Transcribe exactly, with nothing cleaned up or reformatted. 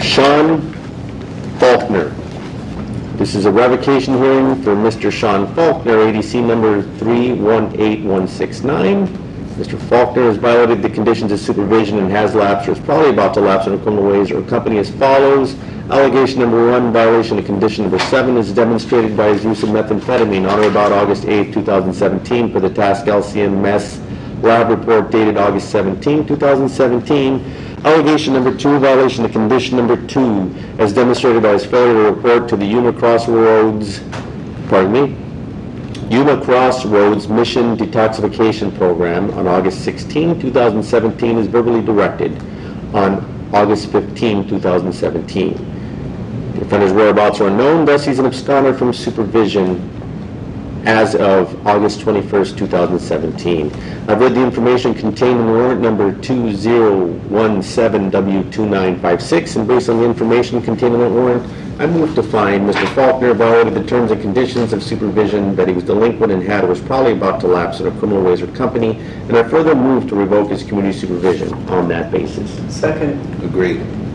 Sean Faulkner. This is a revocation hearing for Mister Sean Faulkner, A D C number three one eight one six nine. Mister Faulkner has violated the conditions of supervision and has lapsed or is probably about to lapse in a criminal ways or company as follows. Allegation number one, violation of condition number seven is demonstrated by his use of methamphetamine on or about August eighth, two thousand seventeen per the task L C M S lab report dated August seventeenth, two thousand seventeen. Allegation number two, violation of condition number two, as demonstrated by his failure to report to the Yuma Crossroads, pardon me, Yuma Crossroads Mission Detoxification Program on August sixteenth, two thousand seventeen, is verbally directed on August fifteenth, two thousand seventeen. The offender's whereabouts are unknown, thus he's an absconder from supervision as of August twenty-first, two thousand seventeen. I've read the information contained in warrant number two zero one seven W two nine five six, and based on the information contained in that warrant, I move to find Mister Faulkner violated the terms and conditions of supervision, that he was delinquent and had or was probably about to lapse in a criminal ways or company, and I further move to revoke his community supervision on that basis. Second. Agreed.